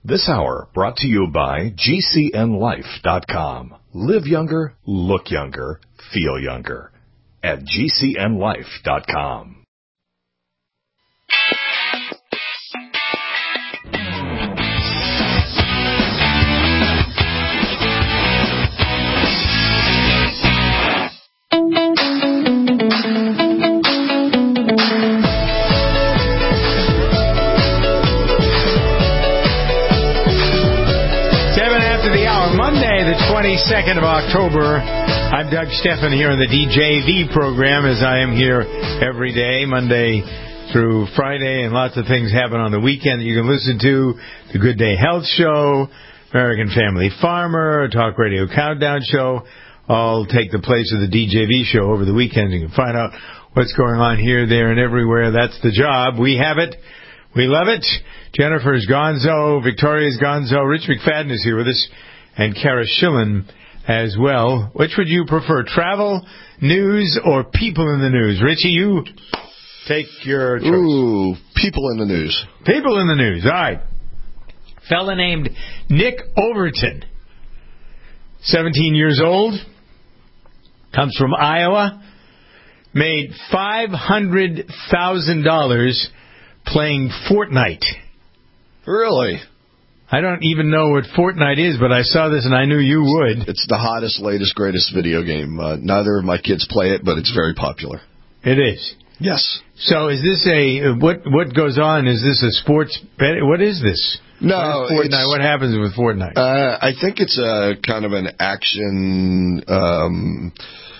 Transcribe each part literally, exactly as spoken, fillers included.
This hour brought to you by G C N life dot com. Live younger, look younger, feel younger at G C N life dot com. twenty-second of October. I'm Doug Stephan here on the D J V program, as I am here every day, Monday through Friday, and lots of things happen on the weekend that you can listen to. The Good Day Health Show, American Family Farmer, Talk Radio Countdown Show, all take the place of the D J V show over the weekend. You can find out what's going on here, there, and everywhere. That's the job. We have it. We love it. Jennifer's Gonzo, Victoria's Gonzo, Rich McFadden is here with us, and Kara Schillen as well. Which would you prefer, travel, news, or people in the news? Richie, you take your choice. Ooh, people in the news. People in the news. All right. Fella named Nick Overton, seventeen years old, comes from Iowa, made five hundred thousand dollars playing Fortnite. Really? I don't even know what Fortnite is, but I saw this and I knew you would. It's the hottest, latest, greatest video game. Uh, neither of my kids play it, but it's very popular. It is? Yes. So is this a, what What goes on? Is this a sports, bet? What is this? No. What is Fortnite? What happens with Fortnite? Uh, I think it's a kind of an action, um,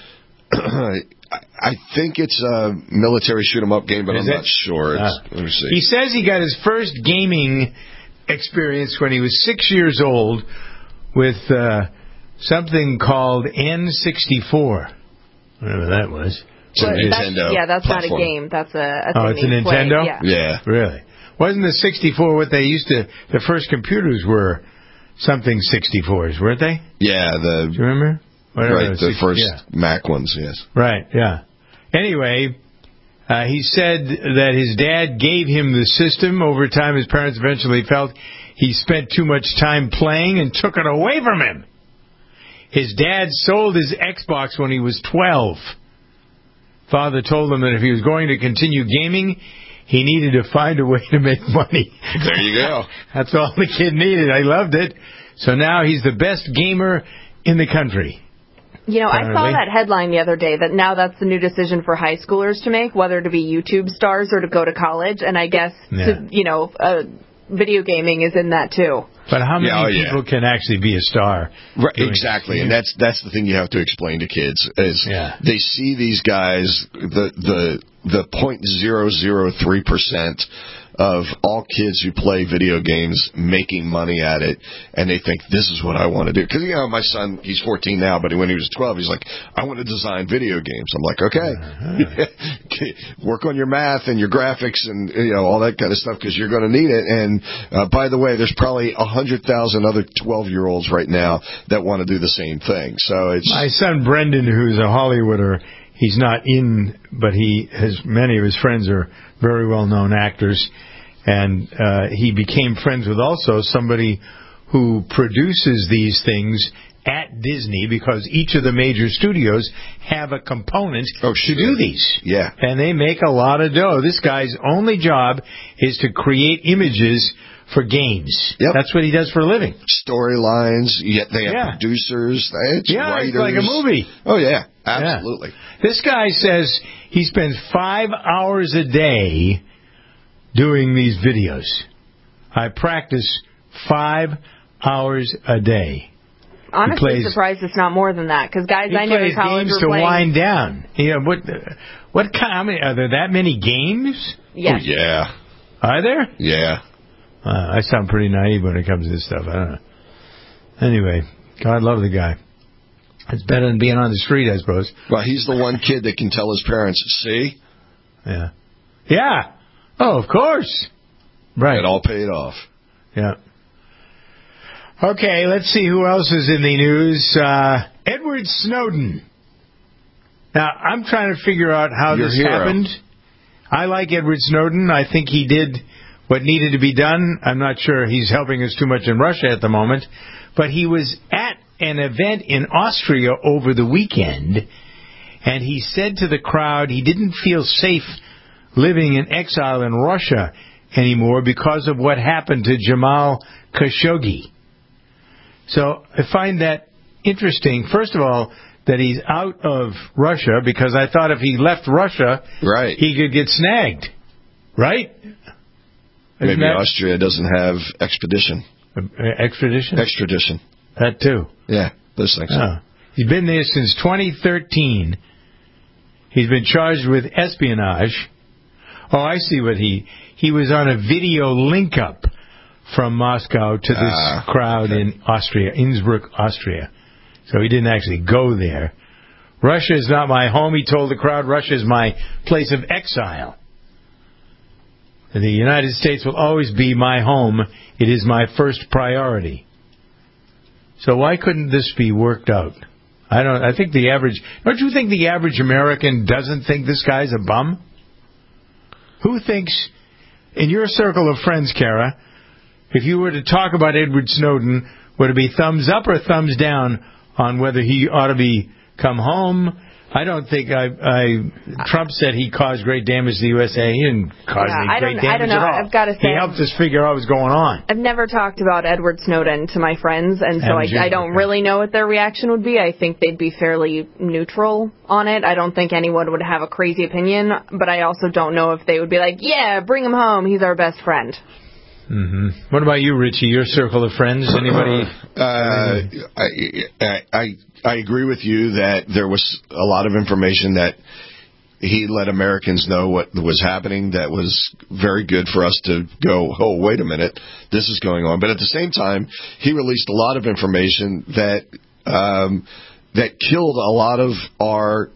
I think it's a military shoot-'em-up game, but is I'm it? not sure. It's, uh, let me see. He says he got his first gaming experience when he was six years old with uh, something called N sixty-four. Whatever that was. It's a well, Nintendo that's, yeah, that's platform. not a game. That's a, a oh, thing it's a you play. Nintendo? Yeah. Yeah. Really? Wasn't the sixty-four what they used to... The first computers were something sixty-fours, weren't they? Yeah, the... Do you remember? Whatever, right, the sixty, first yeah. Mac ones, yes. Right, yeah. Anyway... Uh, he said that his dad gave him the system. Over time, his parents eventually felt he spent too much time playing and took it away from him. His dad sold his Xbox when he was twelve. Father told him that if he was going to continue gaming, he needed to find a way to make money. There you go. That's all the kid needed. I loved it. So now he's the best gamer in the country. You know, Apparently. I saw that headline the other day that now that's the new decision for high schoolers to make, whether to be YouTube stars or to go to college. And I guess, Yeah. to, you know, uh, video gaming is in that too. But how many Yeah, oh, yeah. people can actually be a star? Right, doing exactly, it? and that's that's the thing you have to explain to kids is Yeah. they see these guys the the the point zero zero three percent of all kids who play video games making money at it, and they think this is what I want to do. Because you know, my son, he's fourteen now, but when he was twelve, he's like, I want to design video games. I'm like, okay, uh-huh. Work on your math and your graphics and you know all that kind of stuff because you're going to need it. And uh, by the way, there's probably a hundred thousand other twelve-year-olds right now that want to do the same thing. So it's my son Brendan, who's a Hollywooder. He's not in, but he has many of his friends are very well-known actors, and uh, he became friends with also somebody who produces these things at Disney because each of the major studios have a component oh, to sure. do these. Yeah. And they make a lot of dough. This guy's only job is to create images for games. Yep. That's what he does for a living. Storylines, yet they have Yeah. producers, it's Yeah, writers. it's like a movie. Oh, yeah, absolutely. Yeah. This guy says he spends five hours a day doing these videos. I practice five hours a day. Honestly, plays, surprised it's not more than that. Because guys he I knew in plays college games were to playing. wind down. You know, what, what kind, how many, are there that many games? Yes. Oh, yeah. Are there? Yeah. Uh, I sound pretty naive when it comes to this stuff. I don't know. Anyway, God love the guy. It's better than being on the street, I suppose. Well, he's the one kid that can tell his parents, see? Yeah. Yeah. Oh, of course. Right. It all paid off. Yeah. Okay, let's see who else is in the news. Uh, Edward Snowden. Now, I'm trying to figure out how Your this hero. happened. I like Edward Snowden. I think he did what needed to be done. I'm not sure he's helping us too much in Russia at the moment, but he was at an event in Austria over the weekend, and he said to the crowd he didn't feel safe living in exile in Russia anymore because of what happened to Jamal Khashoggi. So I find that interesting, first of all, that he's out of Russia, because I thought if he left Russia, right. he could get snagged. Right? Maybe that, Austria doesn't have expedition. Uh, extradition? Extradition. That too. Yeah, those things. Oh. He's been there since twenty thirteen. He's been charged with espionage. Oh, I see what he... He was on a video link-up from Moscow to this uh, crowd okay. in Austria, Innsbruck, Austria. So he didn't actually go there. Russia is not my home, he told the crowd. Russia is my place of exile. The United States will always be my home. It is my first priority. So why couldn't this be worked out? I don't. I think the average... Don't you think the average American doesn't think this guy's a bum? Who thinks, in your circle of friends, Kara, if you were to talk about Edward Snowden, would it be thumbs up or thumbs down on whether he ought to be come home? I don't think I, I. Trump said he caused great damage to the U S A. He didn't cause yeah, any great damage I don't know. at all. I've got to say, he helped us figure out what was going on. I've never talked about Edward Snowden to my friends, and so I, I don't really know what their reaction would be. I think they'd be fairly neutral on it. I don't think anyone would have a crazy opinion, but I also don't know if they would be like, yeah, bring him home. He's our best friend. Mm-hmm. What about you, Richie? Your circle of friends? Anybody? Uh, I, I I agree with you that there was a lot of information that he let Americans know what was happening that was very good for us to go, oh, wait a minute, this is going on. But at the same time, he released a lot of information that um, that killed a lot of our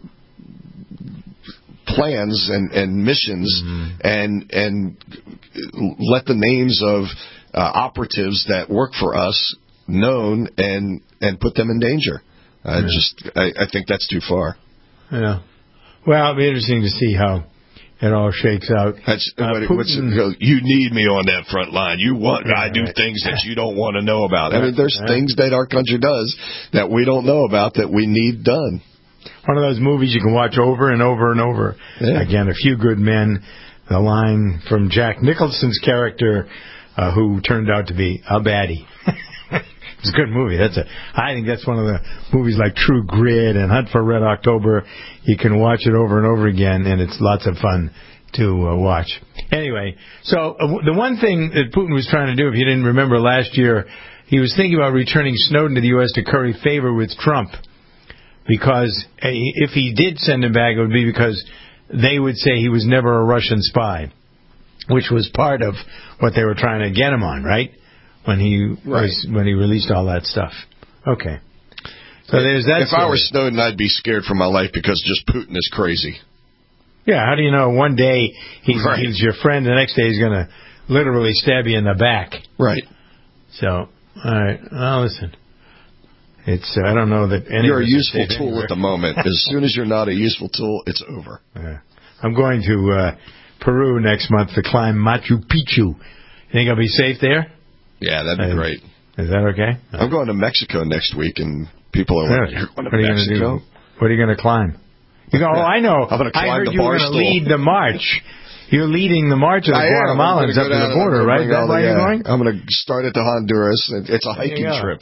plans and, and missions, mm-hmm. and and let the names of uh, operatives that work for us known and and put them in danger. I yeah. just I, I think that's too far. Yeah. Well, it'll be interesting to see how it all shakes out. That's, uh, what, Putin, what's, you need me on that front line. You want yeah, I do right. things that you don't want to know about. I mean, there's yeah. things that our country does that we don't know about that we need done. One of those movies you can watch over and over and over. Yeah. Again, A Few Good Men, the line from Jack Nicholson's character, uh, who turned out to be a baddie. It's a good movie. That's a. I think that's one of the movies like True Grit and Hunt for Red October. You can watch it over and over again, and it's lots of fun to uh, watch. Anyway, so uh, the one thing that Putin was trying to do, if you didn't remember last year, he was thinking about returning Snowden to the U S to curry favor with Trump. Because if he did send him back, it would be because they would say he was never a Russian spy, which was part of what they were trying to get him on, right? When he right. was when he released all that stuff. Okay. So there's that. If story. I were Snowden, I'd be scared for my life because just Putin is crazy. Yeah. How do you know one day he's, right. he's your friend, the next day he's going to literally stab you in the back? Right. So, all right. Well, listen. It's uh, I don't know that any you're of a useful tool anywhere. at the moment. As soon as you're not a useful tool, it's over. Yeah. I'm going to uh, Peru next month to climb Machu Picchu. You think I'll be safe there? Yeah, that'd be uh, great. Is that okay? I'm going to Mexico next week, and people are like, "You're going to what Mexico? Are you what are you going to climb?" You go, "Oh, I know. I'm going to climb I heard the you were going to lead the march." You're leading the march of the Guatemalans up to the border, right? That's why you're going? I'm going to start at the Honduras. It's a hiking trip.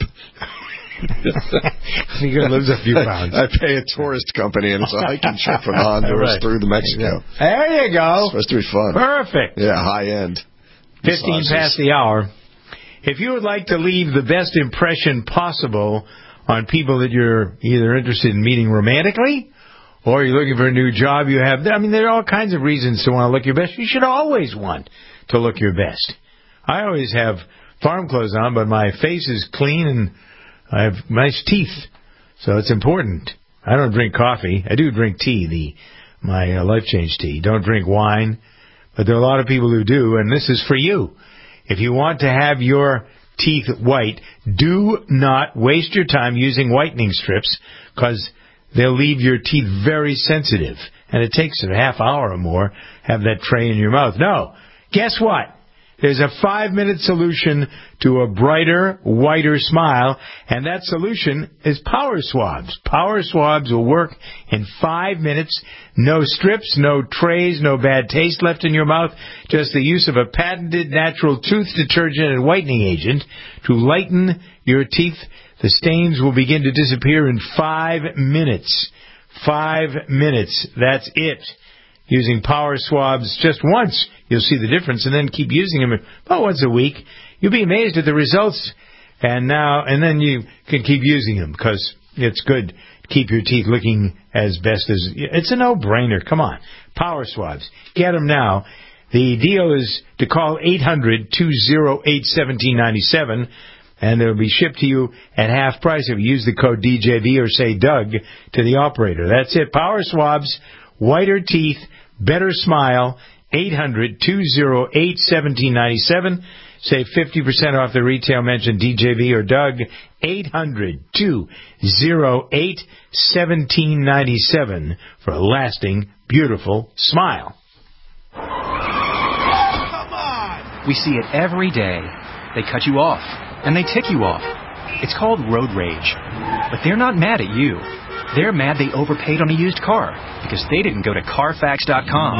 You're going to lose a few pounds. I pay a tourist company, and it's a hiking trip from Honduras right. through the Mexico. There you go. It's supposed to be fun. Perfect. Yeah, high end. Fifteen Massages. Past the hour. If you would like to leave the best impression possible on people that you're either interested in meeting romantically, or you're looking for a new job, you have. I mean, there are all kinds of reasons to want to look your best. You should always want to look your best. I always have farm clothes on, but my face is clean and I have nice teeth, so it's important. I don't drink coffee. I do drink tea, the my uh, Life Change tea. Don't drink wine, but there are a lot of people who do, and this is for you. If you want to have your teeth white, do not waste your time using whitening strips, because they'll leave your teeth very sensitive, and it takes a half hour or more to have that tray in your mouth. No, guess what? There's a five-minute solution to a brighter, whiter smile, and that solution is Power Swabs. Power Swabs will work in five minutes. No strips, no trays, no bad taste left in your mouth. Just the use of a patented natural tooth detergent and whitening agent to lighten your teeth. The stains will begin to disappear in five minutes. Five minutes. That's it. Using Power Swabs just once, you'll see the difference, and then keep using them about once a week. You'll be amazed at the results, and now and then you can keep using them because it's good to keep your teeth looking as best as. It's a no-brainer. Come on, Power Swabs. Get them now. The deal is to call eight hundred, two oh eight, one seven nine seven, and they'll be shipped to you at half price if you use the code D J V or say Doug to the operator. That's it. Power Swabs, whiter teeth, better smile, eight hundred, two oh eight, one seven nine seven. Save fifty percent off the retail. Mention D J V or Doug. eight hundred, two oh eight, one seven nine seven for a lasting, beautiful smile. Come on! We see it every day. They cut you off, and they tick you off. It's called road rage. But they're not mad at you. They're mad they overpaid on a used car because they didn't go to Carfax dot com.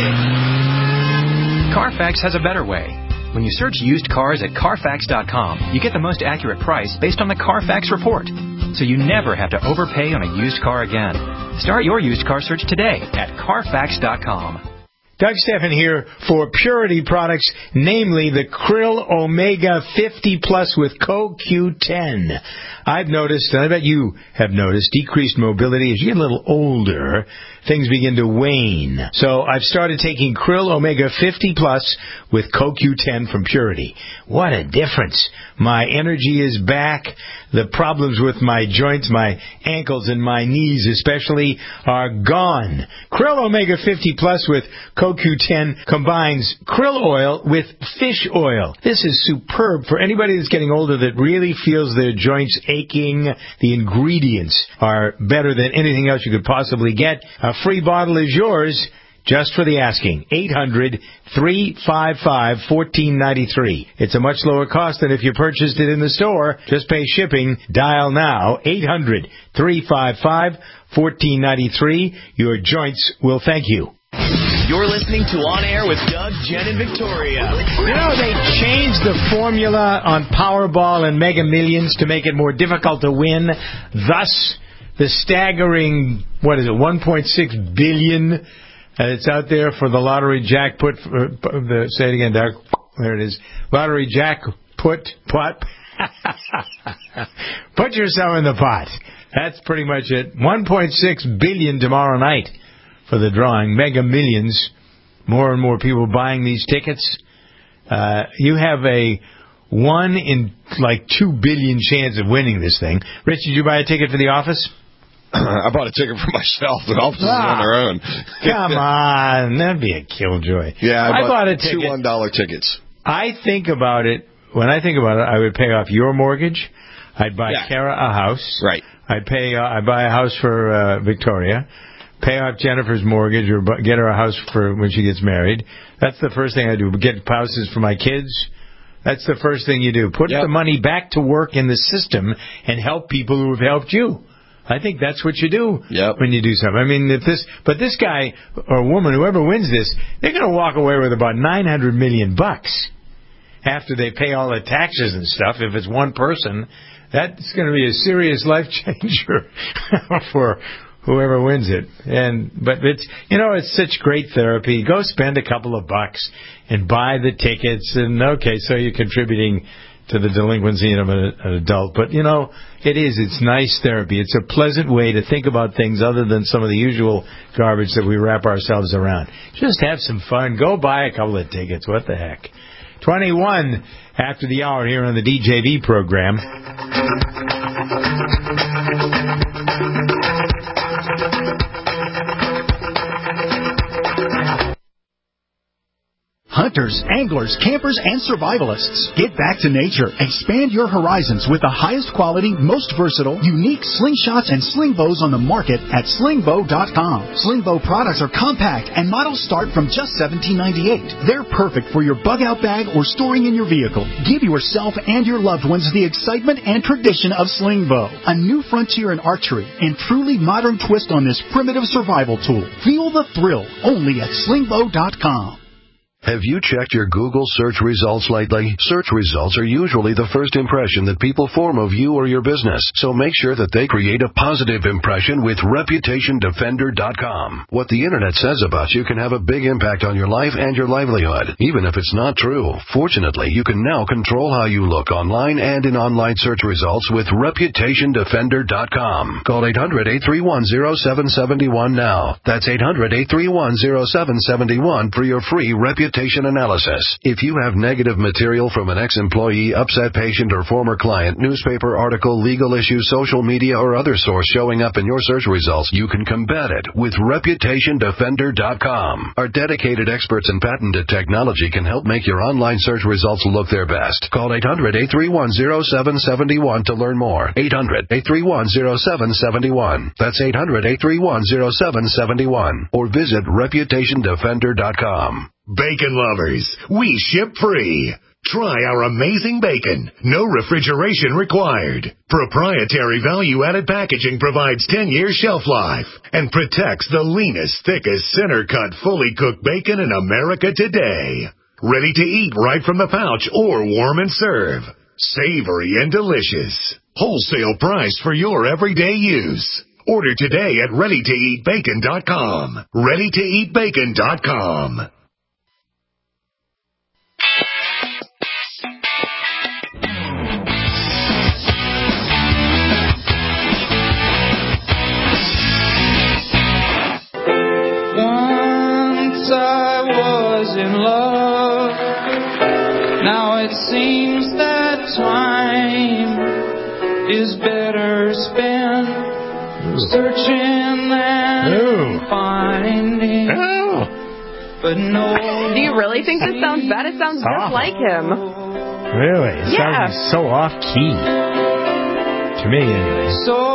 Carfax has a better way. When you search used cars at Carfax dot com, you get the most accurate price based on the Carfax report. So you never have to overpay on a used car again. Start your used car search today at Carfax dot com. Doug Stephan here for Purity products, namely the Krill Omega fifty plus with Co Q ten. I've noticed, and I bet you have noticed, decreased mobility. As you get a little older, things begin to wane. So I've started taking Krill Omega fifty plus with Co Q ten from Purity. What a difference. My energy is back. The problems with my joints, my ankles and my knees especially, are gone. Krill Omega fifty plus with Co Q ten combines krill oil with fish oil. This is superb for anybody that's getting older that really feels their joints aching. The ingredients are better than anything else you could possibly get. A free bottle is yours just for the asking. eight hundred, three five five, one four nine three. It's a much lower cost than if you purchased it in the store. Just pay shipping. Dial now. eight hundred, three five five, one four nine three. Your joints will thank you. You're listening to On Air with Doug, Jen, and Victoria. You know, they changed the formula on Powerball and Mega Millions to make it more difficult to win. Thus, the staggering, what is it, one point six billion dollars uh, it's out there for the lottery jackpot. For, uh, the, say it again, Doug. There it is. Lottery jackpot. Pot. Put yourself in the pot. That's pretty much it. one point six billion dollars tomorrow night for the drawing. Mega Millions. More and more people buying these tickets. Uh, you have a one in like two billion chance of winning this thing. Rich, did you buy a ticket for the office? I bought a ticket for myself. The office ah, is on their own. Come on. That'd be a killjoy. Yeah, I, I bought, bought a ticket. two one dollar tickets. I think about it. When I think about it, I would pay off your mortgage. I'd buy yeah. Kara a house. Right. I'd pay. Uh, I'd buy a house for uh, Victoria. Pay off Jennifer's mortgage or get her a house for when she gets married. That's the first thing I do. Get houses for my kids. That's the first thing you do. Put yep. the money back to work in the system and help people who have helped you. I think that's what you do yep. when you do something. I mean, if this, but this guy or woman, whoever wins this, they're going to walk away with about nine hundred million bucks after they pay all the taxes and stuff. If it's one person, that's going to be a serious life changer for whoever wins it. And but it's you know it's such great therapy. Go spend a couple of bucks and buy the tickets. And okay, so you're contributing to the delinquency of an, an adult. But, you know, it is. It's nice therapy. It's a pleasant way to think about things other than some of the usual garbage that we wrap ourselves around. Just have some fun. Go buy a couple of tickets. What the heck? twenty-one after the hour here on the D J V program. Hutch hunters, anglers, campers, and survivalists. Get back to nature. Expand your horizons with the highest quality, most versatile, unique slingshots and sling bows on the market at sling bow dot com. Sling bow products are compact and models start from just seventeen ninety-eight. They're perfect for your bug-out bag or storing in your vehicle. Give yourself and your loved ones the excitement and tradition of sling bow. A new frontier in archery and truly modern twist on this primitive survival tool. Feel the thrill only at sling bow dot com. Have you checked your Google search results lately? Search results are usually the first impression that people form of you or your business, so make sure that they create a positive impression with reputation defender dot com. What the Internet says about you can have a big impact on your life and your livelihood, even if it's not true. Fortunately, you can now control how you look online and in online search results with reputation defender dot com. Call eight hundred, eight three one, zero seven seven one now. That's eight hundred, eight three one, zero seven seven one for your free reputation analysis. If you have negative material from an ex-employee, upset patient, or former client, newspaper article, legal issue, social media, or other source showing up in your search results, you can combat it with reputation defender dot com. Our dedicated experts in patented technology can help make your online search results look their best. Call eight hundred, eight three one, zero seven seven one to learn more. eight hundred, eight three one, zero seven seven one. That's eight hundred, eight three one, zero seven seven one. Or visit reputation defender dot com. Bacon lovers, we ship free. Try our amazing bacon. No refrigeration required. Proprietary value-added packaging provides ten years shelf life and protects the leanest, thickest, center-cut, fully cooked bacon in America today. Ready to eat right from the pouch or warm and serve. Savory and delicious. Wholesale price for your everyday use. Order today at ready to eat bacon dot com. ready to eat bacon dot com. Once I was in love. Now it seems that time is better spent Ooh. searching than Ooh. finding. Oh. But no. Do you really think this sounds bad? It sounds just oh. like him. Really? It yeah. sounds so off key. To me, anyway. So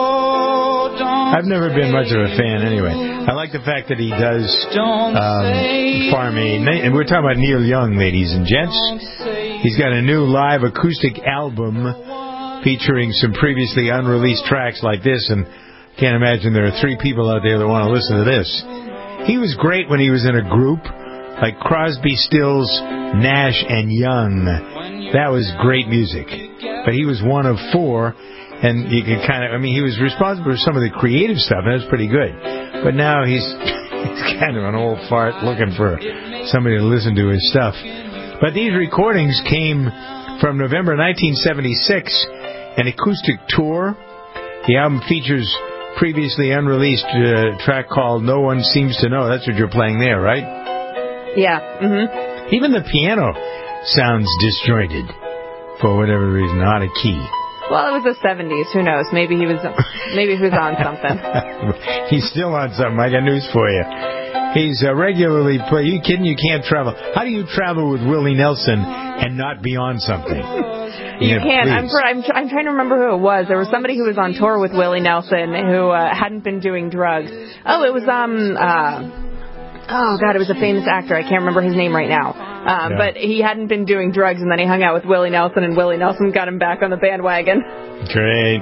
I've never been much of a fan, anyway. I like the fact that he does um, Farm Aid. And we're talking about Neil Young, ladies and gents. He's got a new live acoustic album featuring some previously unreleased tracks like this, and can't imagine there are three people out there that want to listen to this. He was great when he was in a group like Crosby, Stills, Nash, and Young. That was great music. But he was one of four. And you can kind of, I mean, he was responsible for some of the creative stuff, and that was pretty good. But now he's, he's kind of an old fart looking for somebody to listen to his stuff. But these recordings came from November nineteen seventy-six, an acoustic tour. The album features previously unreleased uh, track called No One Seems to Know. That's what you're playing there, right? Yeah. Mm-hmm. Even the piano sounds disjointed for whatever reason, out of key. Well, it was the seventies. Who knows? Maybe he was maybe he was on something. He's still on something. I got news for you. He's uh, regularly play. You kidding? You can't travel. How do you travel with Willie Nelson and not be on something? You yeah, can't. I'm, I'm I'm trying to remember who it was. There was somebody who was on tour with Willie Nelson who uh, hadn't been doing drugs. Oh, it was um. Uh, Oh, God, it was a famous actor. I can't remember his name right now. Um, yeah. But he hadn't been doing drugs, and then he hung out with Willie Nelson, and Willie Nelson got him back on the bandwagon. Great.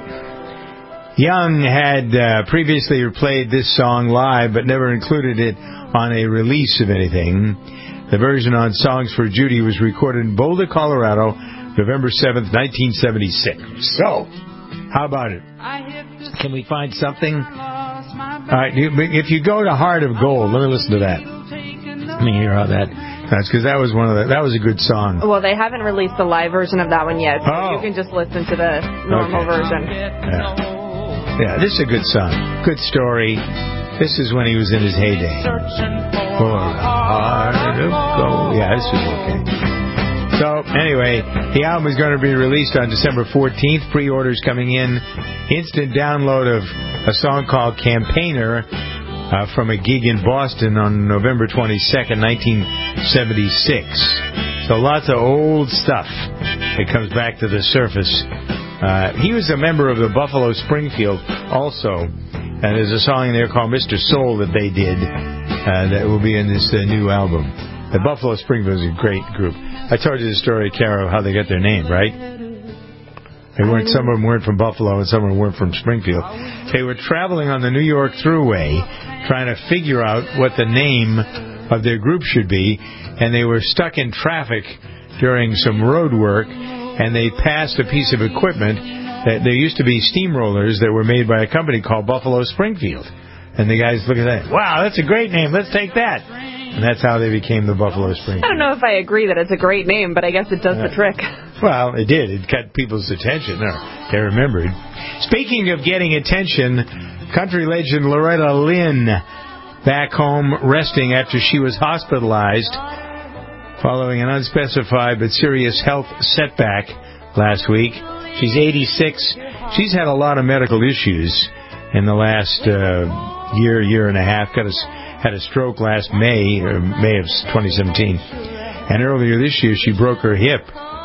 Young had uh, previously played this song live, but never included it on a release of anything. The version on Songs for Judy was recorded in Boulder, Colorado, November seventh, nineteen seventy-six. So, how about it? Can we find something? All right, if you go to Heart of Gold, let me listen to that. Let me hear how that. That's because that was one of the. That was a good song. Well, they haven't released the live version of that one yet, so oh. you can just listen to the normal okay. version. Yeah. yeah, this is a good song. Good story. This is when he was in his heyday. For Heart of Gold. Yeah, this was okay. So, anyway, the album is going to be released on December fourteenth. Pre-orders coming in. Instant download of a song called Campaigner uh, from a gig in Boston on November twenty-second, nineteen seventy-six. So lots of old stuff that comes back to the surface. Uh, he was a member of the Buffalo Springfield also, and there's a song in there called Mister Soul that they did uh, that will be in this uh, new album. The Buffalo Springfield is a great group. I told you the story, Carol, how they got their name, right? They weren't. Some of them weren't from Buffalo, and some of them weren't from Springfield. They were traveling on the New York Thruway, trying to figure out what the name of their group should be, and they were stuck in traffic during some road work, and they passed a piece of equipment that there used to be steamrollers that were made by a company called Buffalo Springfield. And the guys look at that. Wow, that's a great name. Let's take that. And that's how they became the Buffalo Springfield. I don't know if I agree that it's a great name, but I guess it does yeah. the trick. Well, it did. It got people's attention. They remembered. Speaking of getting attention, country legend Loretta Lynn back home resting after she was hospitalized following an unspecified but serious health setback last week. She's eighty-six. She's had a lot of medical issues in the last uh, year, year and a half. Got a, had a stroke last May, or May of twenty seventeen. And earlier this year, she broke her hip.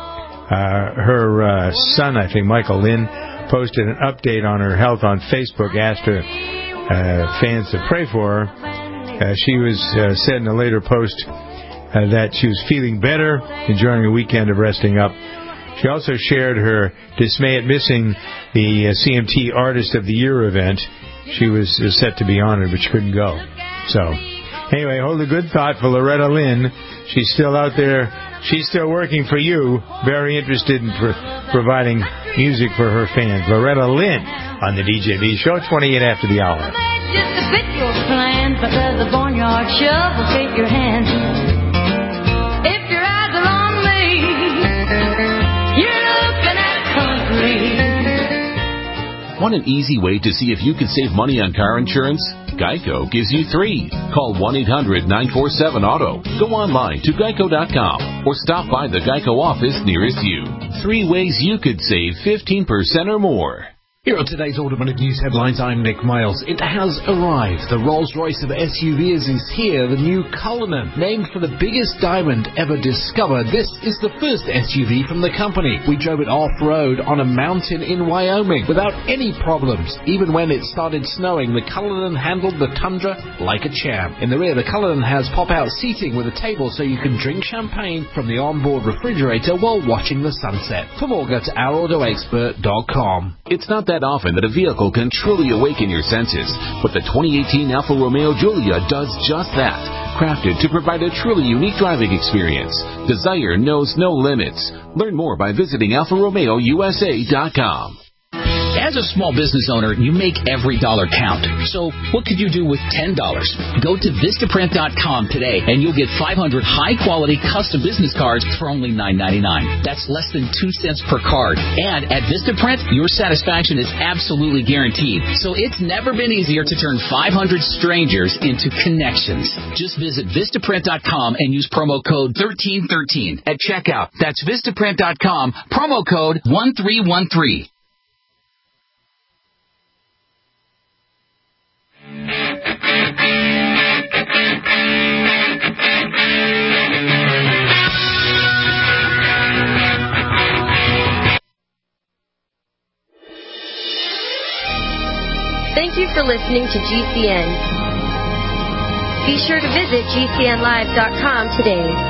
Uh, her uh, son, I think, Michael Lynn, posted an update on her health on Facebook, asked her uh, fans to pray for her. Uh, she was uh, said in a later post uh, that she was feeling better, enjoying a weekend of resting up. She also shared her dismay at missing the uh, C M T Artist of the Year event. She was uh, set to be honored, but she couldn't go. So, anyway, hold a good thought for Loretta Lynn. She's still out there. She's still working for you. Very interested in pro- providing music for her fans. Loretta Lynn on the D J V Show, twenty-eight after the hour. Just to fit your plan, but there's a barnyard shovel, take your hand. If your eyes are on me, you're looking at country. Want an easy way to see if you can save money on car insurance? Geico gives you three. Call one eight hundred nine four seven auto. Go online to geico dot com or stop by the Geico office nearest you. Three ways you could save fifteen percent or more. Here are today's automotive news headlines. I'm Nick Miles. It has arrived. The Rolls-Royce of S U Vs is here. The new Cullinan, named for the biggest diamond ever discovered. This is the first S U V from the company. We drove it off-road on a mountain in Wyoming without any problems. Even when it started snowing, the Cullinan handled the tundra like a champ. In the rear, the Cullinan has pop-out seating with a table so you can drink champagne from the onboard refrigerator while watching the sunset. For more, go to our auto expert dot com. It's not that often that a vehicle can truly awaken your senses, but the twenty eighteen Alfa Romeo Giulia does just that. Crafted to provide a truly unique driving experience. Desire knows no limits. Learn more by visiting alfa romeo u s a dot com. As a small business owner, you make every dollar count. So what could you do with ten dollars? Go to Vistaprint dot com today, and you'll get five hundred high-quality custom business cards for only nine ninety-nine. That's less than two cents per card. And at Vistaprint, your satisfaction is absolutely guaranteed. So it's never been easier to turn five hundred strangers into connections. Just visit Vistaprint dot com and use promo code thirteen thirteen at checkout. That's Vistaprint dot com, promo code one three one three. Thank you for listening to G C N. Be sure to visit G C N live dot com today.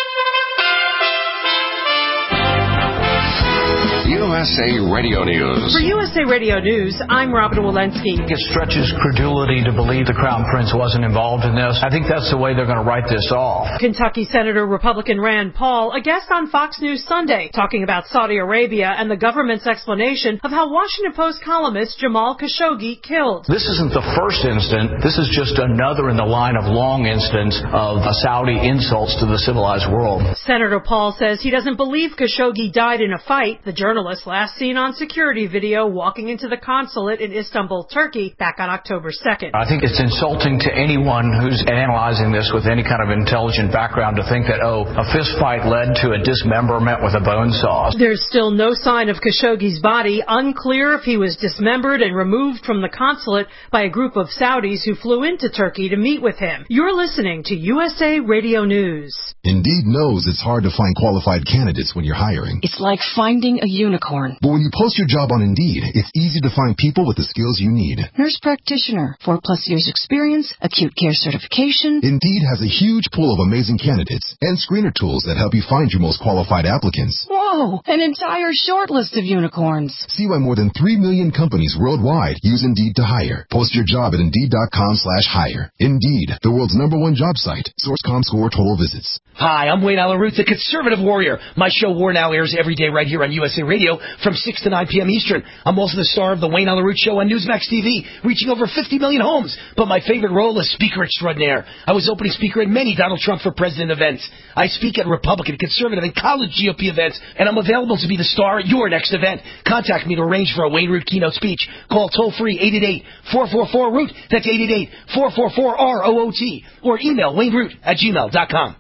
U S A Radio News. For U S A Radio News, I'm Robin Walensky. It stretches credulity to believe the Crown Prince wasn't involved in this. I think that's the way they're going to write this off. Kentucky Senator Republican Rand Paul, a guest on Fox News Sunday, talking about Saudi Arabia and the government's explanation of how Washington Post columnist Jamal Khashoggi killed. This isn't the first incident. This is just another in the line of long incidents of Saudi insults to the civilized world. Senator Paul says he doesn't believe Khashoggi died in a fight. The journalist was last seen on security video walking into the consulate in Istanbul, Turkey, back on October second. I think it's insulting to anyone who's analyzing this with any kind of intelligent background to think that, oh, a fist fight led to a dismemberment with a bone saw. There's still no sign of Khashoggi's body. Unclear if he was dismembered and removed from the consulate by a group of Saudis who flew into Turkey to meet with him. You're listening to U S A Radio News. Indeed knows it's hard to find qualified candidates when you're hiring. It's like finding a unicorn. But when you post your job on Indeed, it's easy to find people with the skills you need. Nurse practitioner, four plus years experience, acute care certification. Indeed has a huge pool of amazing candidates and screener tools that help you find your most qualified applicants. Whoa, an entire short list of unicorns. See why more than three million companies worldwide use Indeed to hire. Post your job at Indeed.com slash hire. Indeed, the world's number one job site. Source ComScore total visits. Hi, I'm Wayne Allyn Root, the Conservative Warrior. My show War Now airs every day right here on U S A Radio from six to nine p.m. Eastern. I'm also the star of the Wayne Allyn Root Show on Newsmax T V, reaching over fifty million homes. But my favorite role is Speaker Extraordinaire. I was opening speaker at many Donald Trump for President events. I speak at Republican, Conservative, and college G O P events, and I'm available to be the star at your next event. Contact me to arrange for a Wayne Root keynote speech. Call toll-free eight eight eight, four four four, root. That's eight eight eight, four four four, R O O T. Or email wayneroot at gmail dot com.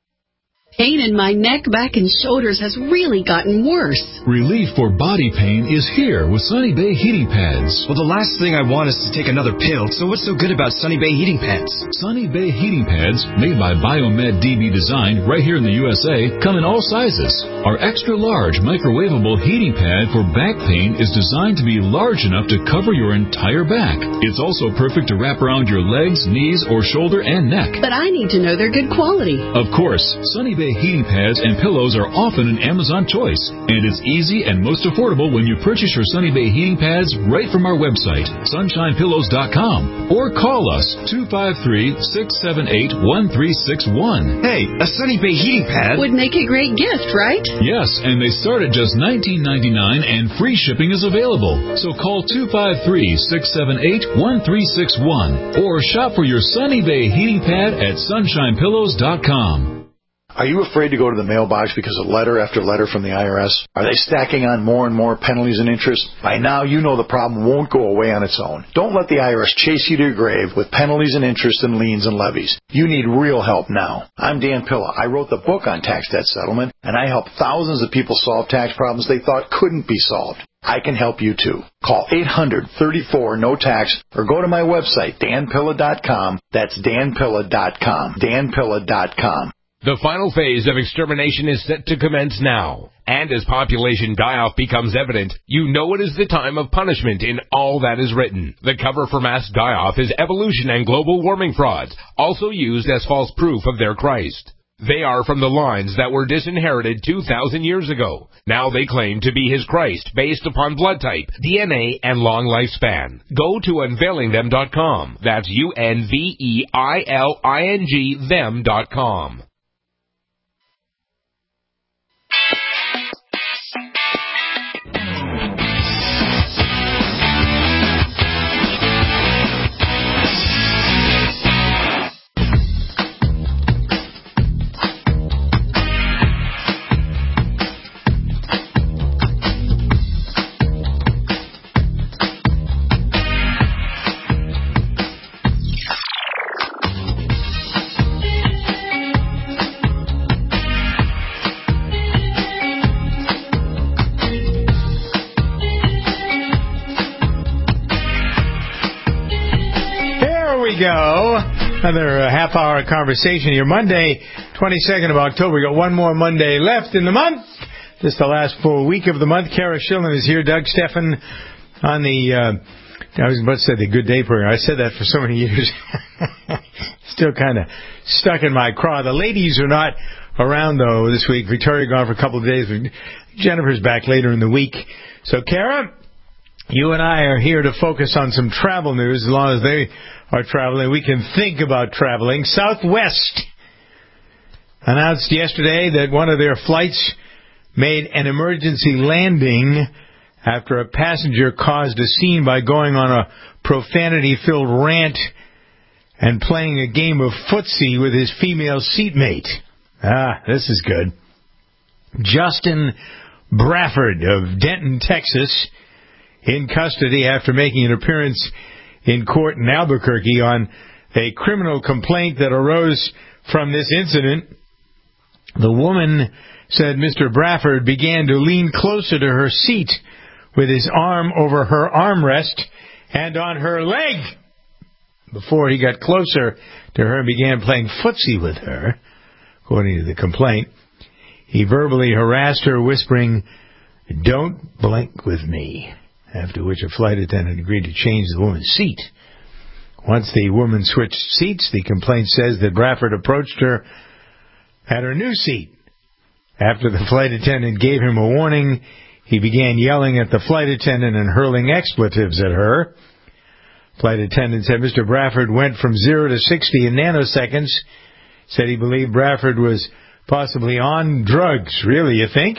Pain in my neck, back, and shoulders has really gotten worse. Relief for body pain is here with Sunny Bay Heating Pads. Well, the last thing I want is to take another pill, so what's so good about Sunny Bay Heating Pads? Sunny Bay Heating Pads, made by Biomed D B Design right here in the U S A, come in all sizes. Our extra-large microwavable heating pad for back pain is designed to be large enough to cover your entire back. It's also perfect to wrap around your legs, knees, or shoulder and neck. But I need to know they're good quality. Of course, Sunny Bay heating pads and pillows are often an Amazon choice, and it's easy and most affordable when you purchase your Sunny Bay heating pads right from our website, sunshine pillows dot com, or call us two five three, six seven eight, one three six one. Hey, a Sunny Bay heating pad would make a great gift, right? Yes, and they start at just nineteen ninety-nine, and free shipping is available. So call two five three, six seven eight, one three six one or shop for your Sunny Bay heating pad at sunshine pillows dot com. Are you afraid to go to the mailbox because of letter after letter from the I R S? Are they stacking on more and more penalties and interest? By now, you know the problem won't go away on its own. Don't let the I R S chase you to your grave with penalties and interest and liens and levies. You need real help now. I'm Dan Pilla. I wrote the book on tax debt settlement, and I helped thousands of people solve tax problems they thought couldn't be solved. I can help you too. Call eight hundred, thirty-four, no tax or go to my website, dan pilla dot com. That's dan pilla dot com. dan pilla dot com. The final phase of extermination is set to commence now. And as population die-off becomes evident, you know it is the time of punishment in all that is written. The cover for mass die-off is evolution and global warming frauds, also used as false proof of their Christ. They are from the lines that were disinherited two thousand years ago. Now they claim to be his Christ based upon blood type, D N A, and long lifespan. Go to unveiling them dot com. That's U N V E I L I N G them dot com. Go. Another uh, half-hour conversation here. Monday, twenty-second of October. We got one more Monday left in the month. Just the last full week of the month. Kara Schillen is here. Doug Steffen on the, uh, I was about to say the Good Day program. I said that for so many years. Still kind of stuck in my craw. The ladies are not around, though, this week. Victoria gone for a couple of days. Jennifer's back later in the week. So, Kara, you and I are here to focus on some travel news. As long as they are traveling, we can think about traveling. Southwest announced yesterday that one of their flights made an emergency landing after a passenger caused a scene by going on a profanity-filled rant and playing a game of footsie with his female seatmate. Ah, this is good. Justin Bradford of Denton, Texas, in custody after making an appearance in court in Albuquerque on a criminal complaint that arose from this incident. The woman said Mister Bradford began to lean closer to her seat with his arm over her armrest and on her leg before he got closer to her and began playing footsie with her, according to the complaint. He verbally harassed her, whispering, "Don't blink with me," after which a flight attendant agreed to change the woman's seat. Once the woman switched seats, the complaint says that Bradford approached her at her new seat. After the flight attendant gave him a warning, he began yelling at the flight attendant and hurling expletives at her. Flight attendant said Mister Bradford went from zero to sixty in nanoseconds. Said he believed Bradford was possibly on drugs. Really, you think?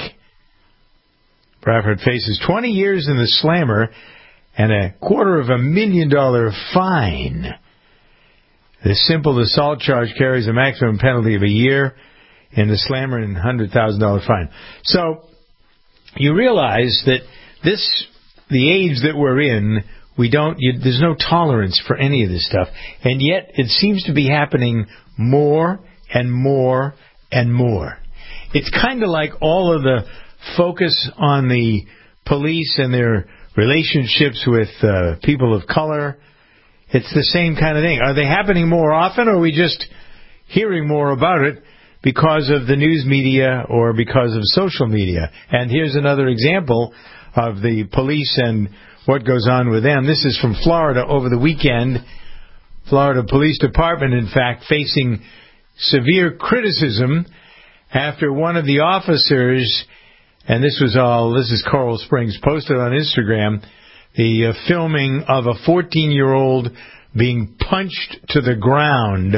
Bradford faces twenty years in the slammer and a quarter of a million dollar fine. This simple assault charge carries a maximum penalty of a year in the slammer and one hundred thousand dollars fine. So you realize that this, the age that we're in, we don't. You, there's no tolerance for any of this stuff, and yet it seems to be happening more and more and more. It's kind of like all of the focus on the police and their relationships with uh, people of color. It's the same kind of thing. Are they happening more often, or are we just hearing more about it because of the news media or because of social media? And here's another example of the police and what goes on with them. This is from Florida over the weekend. Florida Police Department, in fact, facing severe criticism after one of the officers, and this was all, this is Coral Springs, posted on Instagram, the uh, filming of a fourteen-year-old being punched to the ground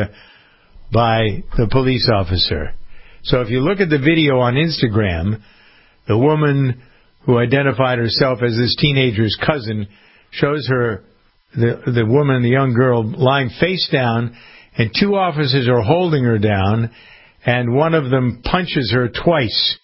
by the police officer. So if you look at the video on Instagram, the woman who identified herself as this teenager's cousin shows her, the, the woman, the young girl, lying face down, and two officers are holding her down, and one of them punches her twice.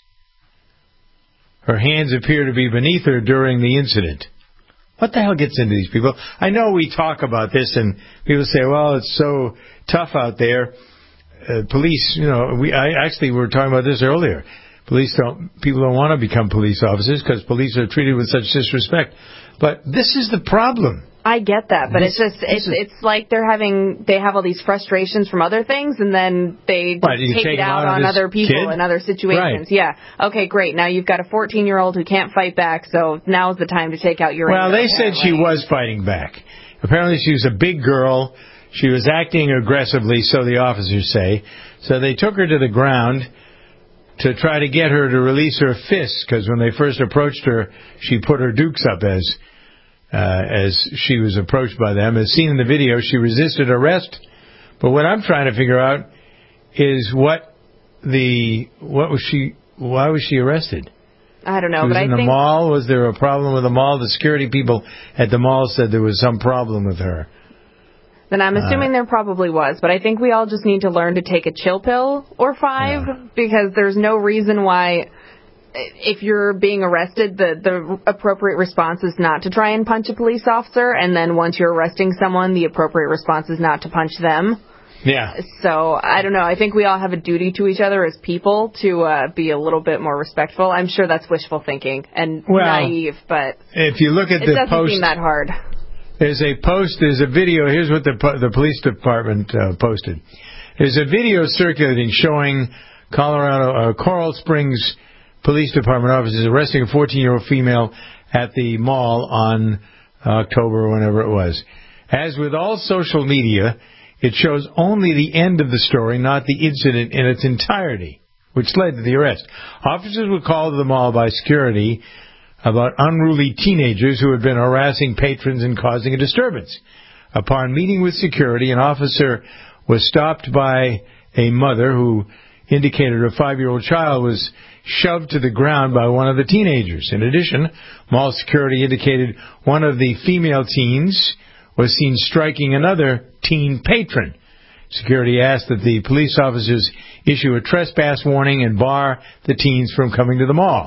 Her hands appear to be beneath her during the incident. What the hell gets into these people? I know we talk about this, and people say, well, it's so tough out there. Uh, police, you know, we I actually we were talking about this earlier. Police don't, people don't want to become police officers because police are treated with such disrespect. But this is the problem. I get that, but this, it's just it's it's like they're having they have all these frustrations from other things, and then they right, take, take it out on other people kid? in other situations. Right. Yeah. Okay, great. Now you've got a fourteen-year-old who can't fight back, so now's the time to take out your. Well, they said she was fighting back. Apparently, she was a big girl. She was acting aggressively, so the officers say. So they took her to the ground to try to get her to release her fists, because when they first approached her, she put her dukes up as uh, as she was approached by them. As seen in the video, she resisted arrest. But what I'm trying to figure out is what the what was she? Why was she arrested? I don't know. She was but in I the think mall. Was there a problem with the mall? The security people at the mall said there was some problem with her. Then I'm assuming uh, there probably was, but I think we all just need to learn to take a chill pill or five, yeah. because there's no reason why, if you're being arrested, the, the appropriate response is not to try and punch a police officer, and then once you're arresting someone, the appropriate response is not to punch them. Yeah. So, I don't know. I think we all have a duty to each other as people to uh, be a little bit more respectful. I'm sure that's wishful thinking and well, naive, but if you look at it the doesn't post, seem that hard. There's a post, there's a video, here's what the the police department uh, posted. There's a video circulating showing Colorado, uh, Coral Springs Police Department officers arresting a fourteen-year-old female at the mall on October or whenever it was. As with all social media, it shows only the end of the story, not the incident in its entirety, which led to the arrest. Officers were called to the mall by security about unruly teenagers who had been harassing patrons and causing a disturbance. Upon meeting with security, an officer was stopped by a mother who indicated her five-year-old child was shoved to the ground by one of the teenagers. In addition, mall security indicated one of the female teens was seen striking another teen patron. Security asked that the police officers issue a trespass warning and bar the teens from coming to the mall.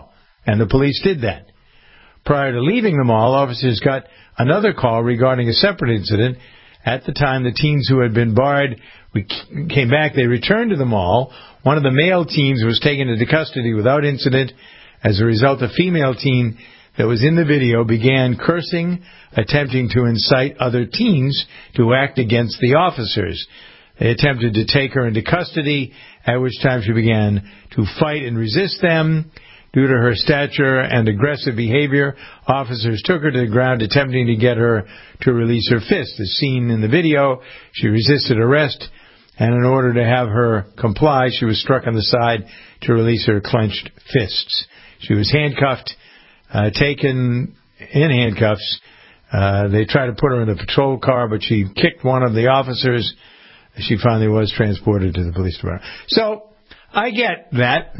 and the police did that. Prior to leaving the mall, officers got another call regarding a separate incident. At the time, the teens who had been barred came back. They returned to the mall. One of the male teens was taken into custody without incident. As a result, a female teen that was in the video began cursing, attempting to incite other teens to act against the officers. They attempted to take her into custody, at which time she began to fight and resist them. Due to her stature and aggressive behavior, officers took her to the ground, attempting to get her to release her fist. As seen in the video, she resisted arrest, and in order to have her comply, she was struck on the side to release her clenched fists. She was handcuffed, uh, taken in handcuffs. Uh, they tried to put her in a patrol car, but she kicked one of the officers. She finally was transported to the police department. So, I get that.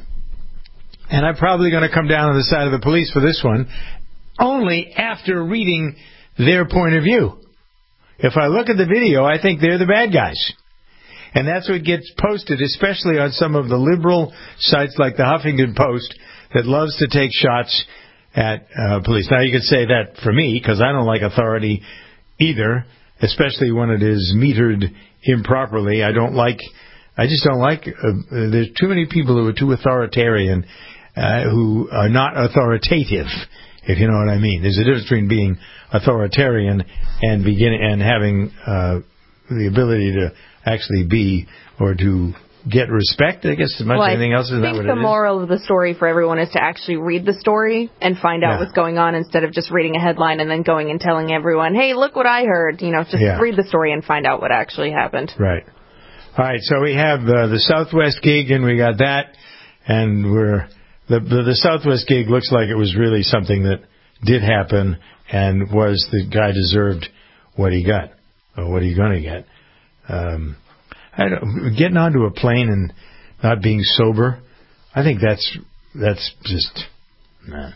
And I'm probably going to come down on the side of the police for this one, only after reading their point of view. If I look at the video, I think they're the bad guys. And that's what gets posted, especially on some of the liberal sites like the Huffington Post that loves to take shots at uh, police. Now, you could say that for me, because I don't like authority either, especially when it is metered improperly. I don't like, I just don't like, uh, there's too many people who are too authoritarian, uh, who are not authoritative, if you know what I mean. There's a difference between being authoritarian and begin and having uh, the ability to actually be or to get respect, I guess, as much well, as anything else. Is that what it is? I think the moral of the story for everyone is to actually read the story and find out yeah. what's going on instead of just reading a headline and then going and telling everyone, hey, look what I heard. You know, just yeah. read the story and find out what actually happened. Right. All right, so we have uh, the Southwest gig, and we got that, and we're the, the the Southwest gig looks like it was really something that did happen and was the guy deserved what he got, or what he's going to get. Um, I don't, getting onto a plane and not being sober, I think that's that's just, nah.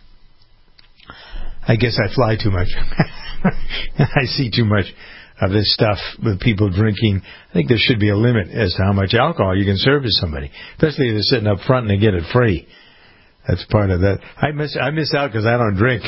I guess I fly too much. I see too much of this stuff with people drinking. I think there should be a limit as to how much alcohol you can serve to somebody, especially if they're sitting up front and they get it free. That's part of that. I miss I miss out because I don't drink.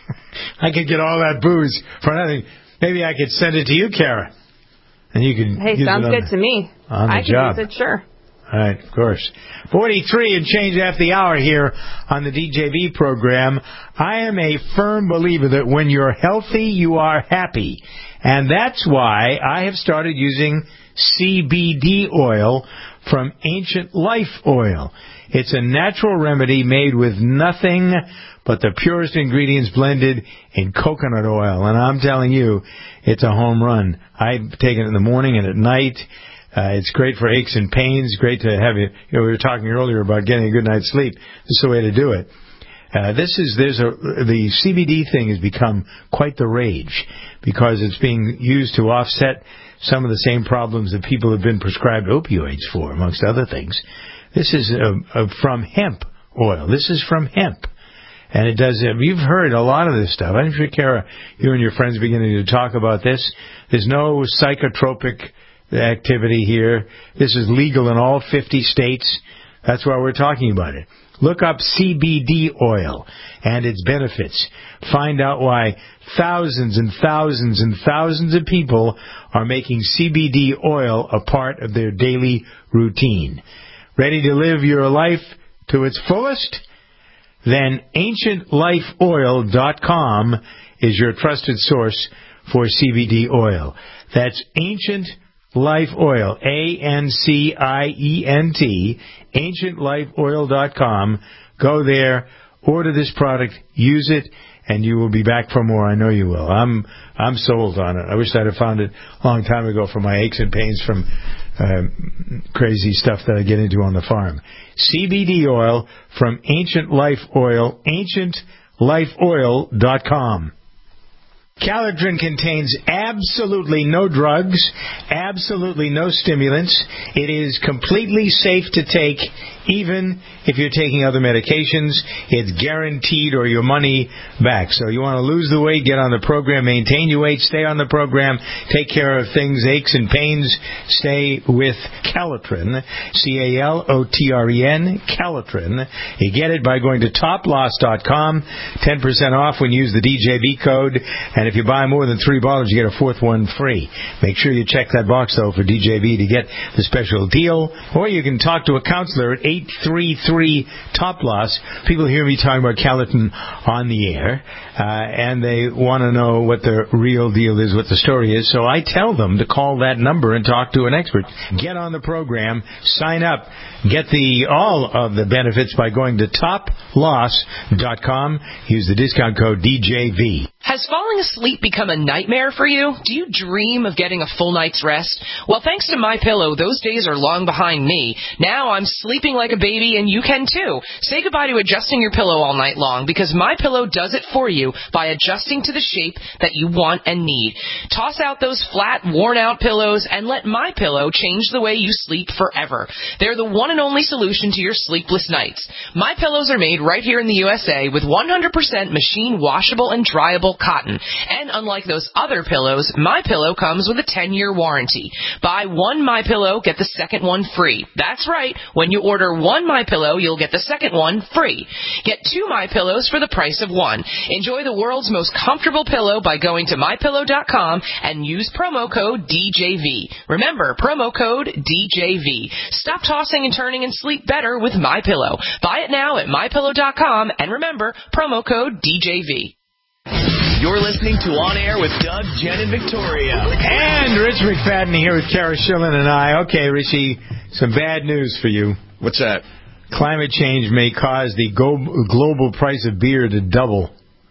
I could get all that booze for nothing. Maybe I could send it to you, Kara, and you can. Hey, use sounds it good the, to me. On the I job. can use it, sure. All right, of course. forty-three and change after the hour here on the D J V program. I am a firm believer that when you're healthy, you are happy. And that's why I have started using C B D oil from Ancient Life Oil. It's a natural remedy made with nothing but the purest ingredients blended in coconut oil. And I'm telling you, it's a home run. I take it in the morning and at night. Uh, it's great for aches and pains. Great to have it. You know, we were talking earlier about getting a good night's sleep. This is the way to do it. Uh, this is there's a the C B D thing has become quite the rage because it's being used to offset some of the same problems that people have been prescribed opioids for, amongst other things. This is uh, uh, from hemp oil. This is from hemp. And it does, uh, you've heard a lot of this stuff. I'm sure, Kara, you and your friends are beginning to talk about this. There's no psychotropic activity here. This is legal in all fifty states. That's why we're talking about it. Look up C B D oil and its benefits. Find out why thousands and thousands and thousands of people are making C B D oil a part of their daily routine. Ready to live your life to its fullest? Then ancient life oil dot com is your trusted source for C B D oil. That's Ancient Life Oil, A N C I E N T, ancient life oil dot com. Go there, order this product, use it, and you will be back for more. I know you will. I'm I'm sold on it. I wish I'd have found it a long time ago for my aches and pains from uh, crazy stuff that I get into on the farm. C B D oil from Ancient Life Oil, ancient life oil dot com. Calitrin contains absolutely no drugs, absolutely no stimulants. It is completely safe to take, even if you're taking other medications. It's guaranteed or your money back. So you want to lose the weight, get on the program, maintain your weight, stay on the program, take care of things, aches and pains, stay with Calitrin, C A L O T R E N, Calitrin. You get it by going to top loss dot com, ten percent off when you use the D J V code, and if you buy more than three bottles, you get a fourth one free. Make sure you check that box, though, for D J V to get the special deal. Or you can talk to a counselor at eight three three, top loss. People hear me talking about Calitrin on the air, uh, and they want to know what the real deal is, what the story is. So I tell them to call that number and talk to an expert. Get on the program, sign up, get the all of the benefits by going to top loss dot com. Use the discount code D J V. Has falling asleep become a nightmare for you? Do you dream of getting a full night's rest? Well, thanks to MyPillow, those days are long behind me. Now I'm sleeping like a baby, and you can too. Say goodbye to adjusting your pillow all night long, because MyPillow does it for you by adjusting to the shape that you want and need. Toss out those flat, worn-out pillows and let MyPillow change the way you sleep forever. They're the one and only solution to your sleepless nights. MyPillows are made right here in the U S A with one hundred percent machine washable and dryable cotton. And unlike those other pillows, MyPillow comes with a ten-year warranty. Buy one MyPillow, get the second one free. That's right. When you order one MyPillow, you'll get the second one free. Get two MyPillows for the price of one. Enjoy the world's most comfortable pillow by going to my pillow dot com and use promo code D J V. Remember, promo code D J V. Stop tossing and turning and sleep better with MyPillow. Buy it now at my pillow dot com and remember, promo code D J V. You're listening to On Air with Doug, Jen, and Victoria. And Rich McFadden here with Kara Schillen and I. Okay, Richie, some bad news for you. What's that? Climate change may cause the go- global price of beer to double.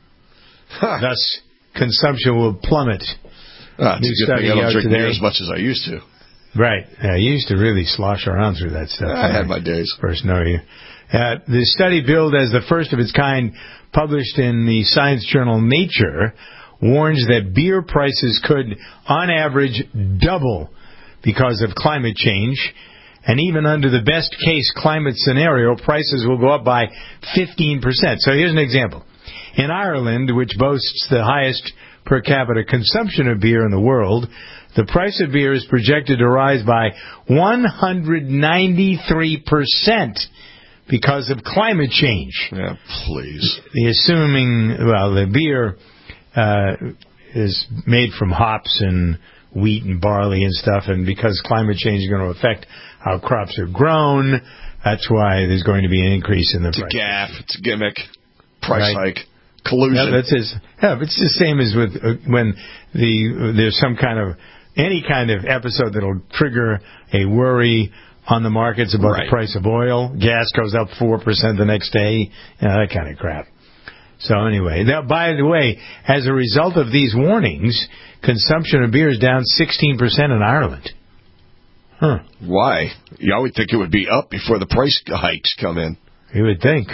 Huh. Thus, consumption will plummet. Uh, it's a good thing I don't drink beer as much as I used to. Right. Uh, you used to really slosh around through that stuff. I had my days. First know you. Uh, the study, billed as the first of its kind, published in the science journal Nature, warns that beer prices could, on average, double because of climate change. And even under the best-case climate scenario, prices will go up by fifteen percent. So here's an example. In Ireland, which boasts the highest per capita consumption of beer in the world, the price of beer is projected to rise by one hundred ninety-three percent because of climate change. Yeah, please. The assuming, well, the beer uh, is made from hops and wheat and barley and stuff, and because climate change is going to affect how crops are grown, that's why there's going to be an increase in the it's price. It's a gaff. It's a gimmick. Price right. hike. Collusion. Yeah, that's his, yeah, it's the same as with uh, when the there's some kind of, any kind of episode that'll trigger a worry on the markets about right. the price of oil. Gas goes up four percent the next day. You know, that kind of crap. So anyway, now, by the way, as a result of these warnings, consumption of beer is down sixteen percent in Ireland. Huh. Why? You always think it would be up before the price hikes come in. You would think.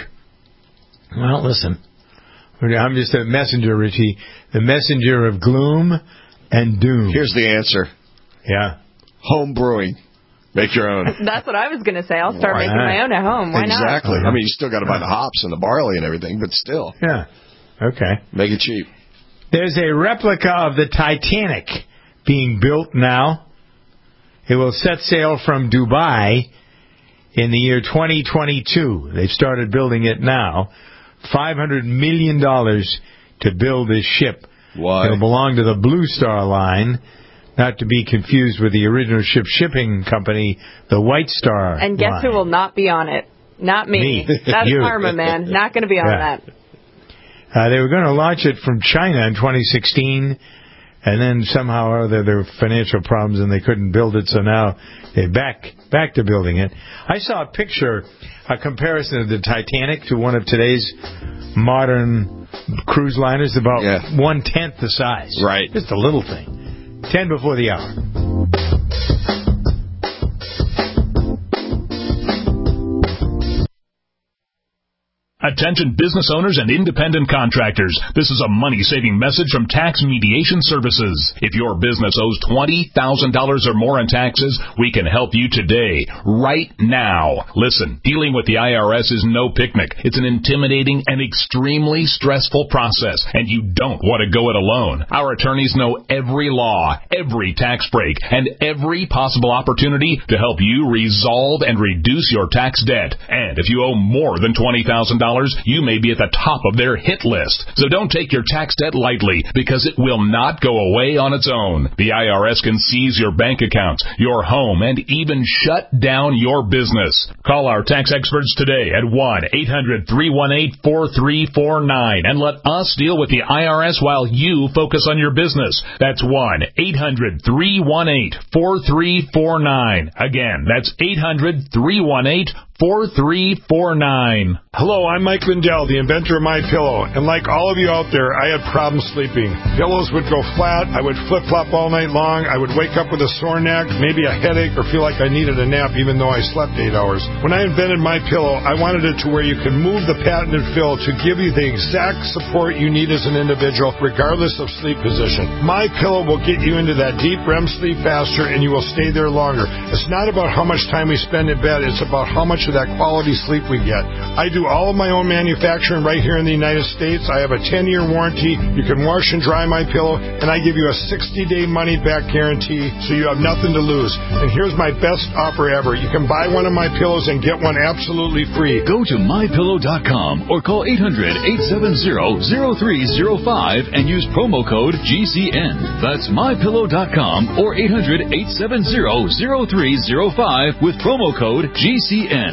Well, listen. I'm just a messenger, Richie. The messenger of gloom and doom. Here's the answer. Yeah. Home brewing. Make your own. That's what I was going to say. I'll start Why making not? my own at home. Why exactly. not? Exactly. I mean, you still got to buy the hops and the barley and everything, but still. Yeah. Okay. Make it cheap. There's a replica of the Titanic being built now. It will set sail from Dubai in the year twenty twenty-two. They've started building it now. five hundred million dollars to build this ship. Why? It'll belong to the Blue Star Line, not to be confused with the original ship shipping company, the White Star And guess Line. who will not be on it? Not me. me. That's You. karma, man. Not going to be on Yeah. that. Uh, they were going to launch it from China in twenty sixteen, and then somehow or other there were financial problems and they couldn't build it, so now they're back, back to building it. I saw a picture, a comparison of the Titanic to one of today's modern cruise liners, about yeah. one-tenth the size. Right. Just a little thing. Ten before the hour. Attention business owners and independent contractors. This is a money-saving message from Tax Mediation Services. If your business owes twenty thousand dollars or more in taxes, we can help you today, right now. Listen, dealing with the I R S is no picnic. It's an intimidating and extremely stressful process, and you don't want to go it alone. Our attorneys know every law, every tax break, and every possible opportunity to help you resolve and reduce your tax debt. And if you owe more than twenty thousand dollars, you may be at the top of their hit list. So don't take your tax debt lightly, because it will not go away on its own. The I R S can seize your bank accounts, your home, and even shut down your business. Call our tax experts today at one eight hundred three one eight four three four nine and let us deal with the I R S while you focus on your business. That's one eight hundred three one eight four three four nine. Again, that's eight hundred three one eight four three four nine. Hello, I'm Mike Lindell, the inventor of MyPillow, and like all of you out there, I had problems sleeping. Pillows would go flat, I would flip-flop all night long, I would wake up with a sore neck, maybe a headache, or feel like I needed a nap even though I slept eight hours. When I invented MyPillow, I wanted it to where you could move the patented fill to give you the exact support you need as an individual, regardless of sleep position. MyPillow will get you into that deep R E M sleep faster, and you will stay there longer. It's not about how much time we spend in bed, it's about how much of that quality sleep we get. I do all of my own manufacturing right here in the United States. I have a ten-year warranty. You can wash and dry my pillow, and I give you a sixty-day money-back guarantee, so you have nothing to lose. And here's my best offer ever. You can buy one of my pillows and get one absolutely free. Go to my pillow dot com or call eight hundred eight seven zero zero three zero five and use promo code G C N. That's my pillow dot com or eight hundred eight seven zero zero three zero five with promo code G C N.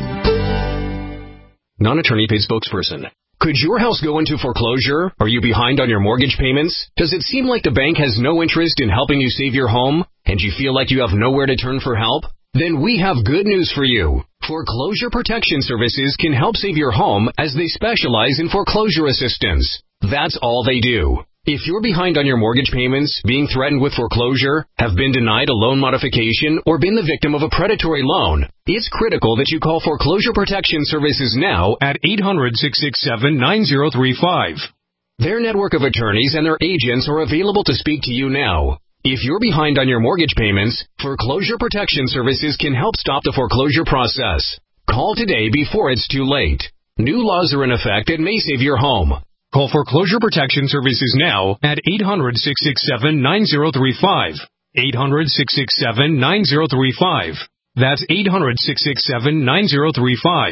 Non-attorney paid spokesperson. Could your house go into foreclosure? Are you behind on your mortgage payments? Does it seem like the bank has no interest in helping you save your home? And you feel like you have nowhere to turn for help? Then we have good news for you. Foreclosure Protection Services can help save your home as they specialize in foreclosure assistance. That's all they do. If you're behind on your mortgage payments, being threatened with foreclosure, have been denied a loan modification, or been the victim of a predatory loan, it's critical that you call Foreclosure Protection Services now at eight hundred six six seven nine zero three five. Their network of attorneys and their agents are available to speak to you now. If you're behind on your mortgage payments, Foreclosure Protection Services can help stop the foreclosure process. Call today before it's too late. New laws are in effect that may save your home. Call Foreclosure Protection Services now at eight hundred six six seven nine zero three five. eight hundred six six seven nine zero three five. That's eight hundred six six seven nine zero three five.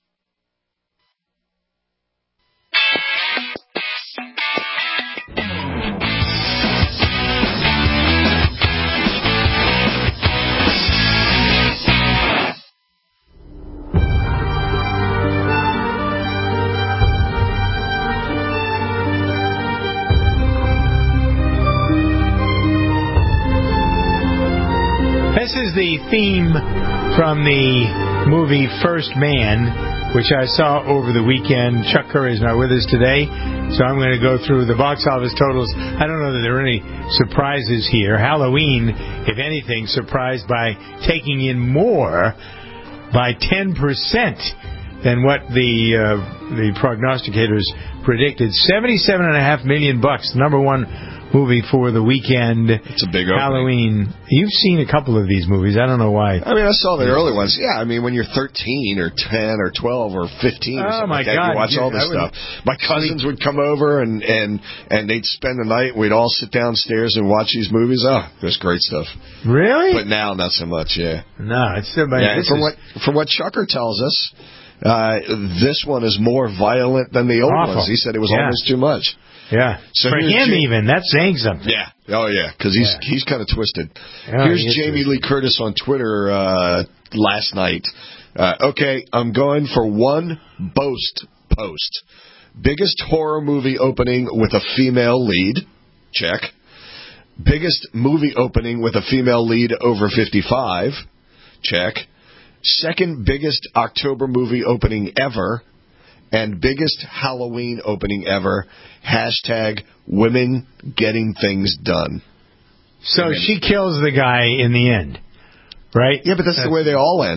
This is the theme from the movie First Man, which I saw over the weekend. Chuck Curry is not with us today, so I'm going to go through the box office totals. I don't know that there are any surprises here. Halloween, if anything, surprised by taking in more by ten percent than what the uh, the prognosticators predicted. seventy-seven and a half million bucks, number one movie for the weekend. It's a big Halloween. Opening. You've seen a couple of these movies. I don't know why. I mean, I saw the early ones. Yeah, I mean, when you're thirteen or ten or twelve or fifteen or oh something my like that, God. you watch yeah, all this stuff. My cousins would come over and, and, and they'd spend the night. We'd all sit downstairs and watch these movies. Oh, there's great stuff. Really? But now, not so much, yeah. No, it's still... Yeah, from, is... what, from what Chucker tells us, uh, this one is more violent than the old Awful. ones. He said it was yeah. almost too much. Yeah, so for him Jamie, even, that's saying something. Yeah, oh yeah, because he's yeah. he's kind of twisted. Oh, Here's he Jamie twisted. Lee Curtis on Twitter uh, last night. Uh, okay, I'm going for one boast post. Biggest horror movie opening with a female lead. Check. Biggest movie opening with a female lead over fifty-five. Check. Second biggest October movie opening ever. And biggest Halloween opening ever, hashtag women getting things done. So women. She kills the guy in the end, right? Yeah, but that's, that's the way they all end.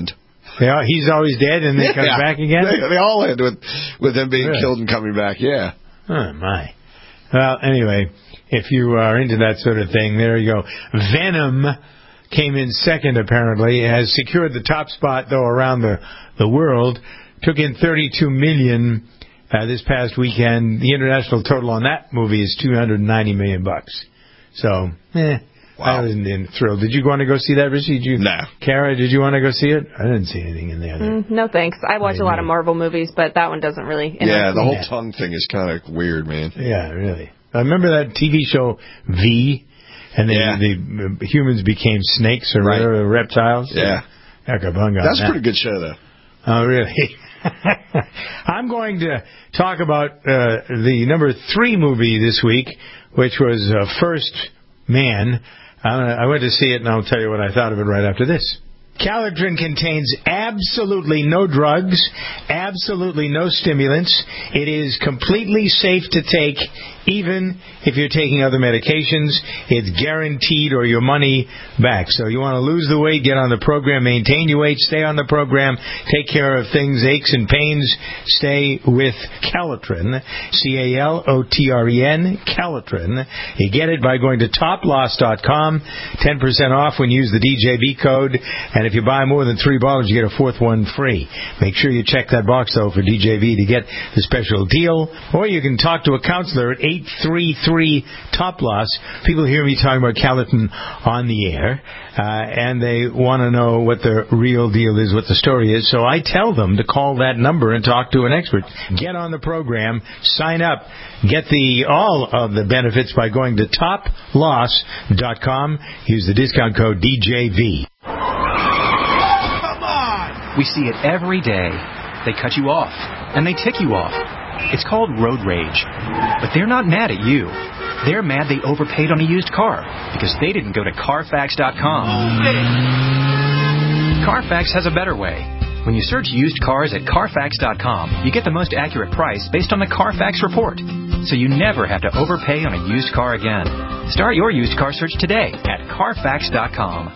Yeah, he's always dead, and then yeah. comes back again. They, they all end with with him being really? killed and coming back. Yeah. Oh my. Well, anyway, if you are into that sort of thing, there you go. Venom came in second. Apparently, has secured the top spot though around the the world. Took in thirty-two million uh, this past weekend. The international total on that movie is two hundred ninety million bucks. So, eh. Wow. I wasn't thrilled. Did you want to go see that, Richie? Did you, nah. Kara, did you want to go see it? I didn't see anything in there. Mm, no, thanks. I watch Maybe. a lot of Marvel movies, but that one doesn't really interest Yeah, the whole me. tongue thing is kind of weird, man. Yeah, really. I remember that T V show V, and then yeah. the, the humans became snakes or right. whatever, reptiles. Yeah. That's that. a pretty good show, though. Oh, really? I'm going to talk about uh, the number three movie this week, which was uh, First Man. I went to see it, and I'll tell you what I thought of it right after this. Calitrin contains absolutely no drugs, absolutely no stimulants. It is completely safe to take, even if you're taking other medications. It's guaranteed or your money back. So you want to lose the weight, get on the program, maintain your weight, stay on the program, take care of things, aches and pains, stay with Calitrin. C A L O T R E N, Calitrin. You get it by going to top loss dot com, ten percent off when you use the D J V code, and if you buy more than three bottles, you get a fourth one free. Make sure you check that box, though, for D J V to get the special deal. Or you can talk to a counselor at eight three three, top loss. People hear me talking about Calitrin on the air, uh, and they want to know what the real deal is, what the story is. So I tell them to call that number and talk to an expert. Get on the program, sign up, get the all of the benefits by going to top loss dot com. Use the discount code D J V. We see it every day. They cut you off, and they tick you off. It's called road rage. But they're not mad at you. They're mad they overpaid on a used car because they didn't go to Carfax dot com. Carfax has a better way. When you search used cars at Carfax dot com, you get the most accurate price based on the Carfax report. So you never have to overpay on a used car again. Start your used car search today at Carfax dot com.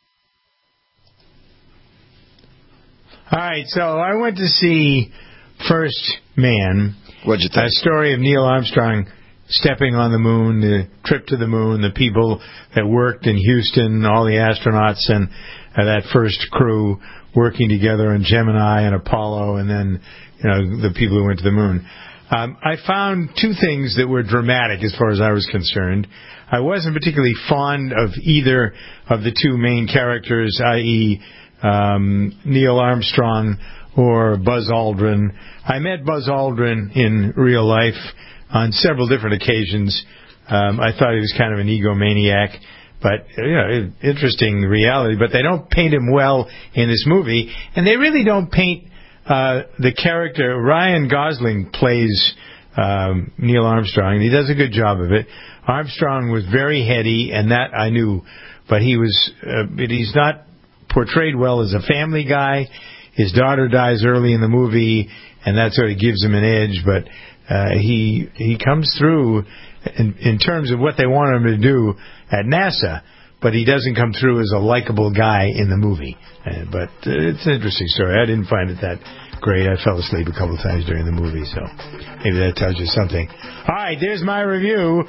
All right, so I went to see First Man. What'd you think? A story of Neil Armstrong stepping on the moon, the trip to the moon, the people that worked in Houston, all the astronauts, and uh, that first crew working together on Gemini and Apollo, and then, you know, the people who went to the moon. Um, I found two things that were dramatic as far as I was concerned. I wasn't particularly fond of either of the two main characters, that is, Um, Neil Armstrong or Buzz Aldrin. I met Buzz Aldrin in real life on several different occasions. Um, I thought he was kind of an egomaniac, but you know, interesting reality. But they don't paint him well in this movie, and they really don't paint uh, the character. Ryan Gosling plays um, Neil Armstrong, and he does a good job of it. Armstrong was very heady, and that I knew, but he was. Uh, but he's not portrayed well as a family guy. His daughter dies early in the movie, and that sort of gives him an edge, but uh, he he comes through in, in terms of what they want him to do at NASA, but he doesn't come through as a likable guy in the movie. Uh, but uh, it's an interesting story. I didn't find it that great. I fell asleep a couple of times during the movie, so maybe that tells you something. All right, there's my review.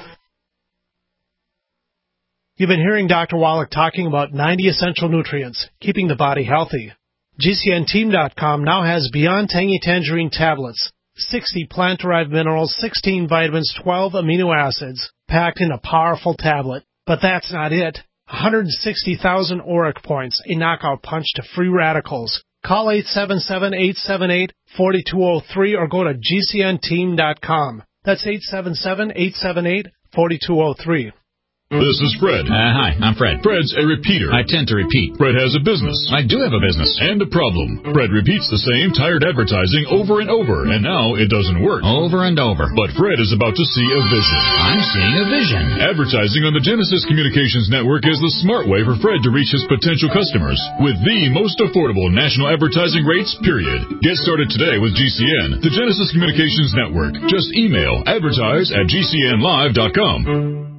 You've been hearing Doctor Wallach talking about ninety essential nutrients, keeping the body healthy. G C N team dot com now has Beyond Tangy Tangerine tablets, sixty plant-derived minerals, sixteen vitamins, twelve amino acids, packed in a powerful tablet. But that's not it. one hundred sixty thousand auric points, a knockout punch to free radicals. Call eight seven seven, eight seven eight, four two zero three or go to G C N team dot com. That's eight seven seven, eight seven eight, four two zero three. This is Fred. Uh, hi, I'm Fred. Fred's a repeater. I tend to repeat. Fred has a business. I do have a business. And a problem. Fred repeats the same tired advertising over and over, and now it doesn't work. Over and over. But Fred is about to see a vision. I'm seeing a vision. Advertising on the Genesis Communications Network is the smart way for Fred to reach his potential customers with the most affordable national advertising rates, period. Get started today with G C N, the Genesis Communications Network. Just email advertise at G C N live dot com.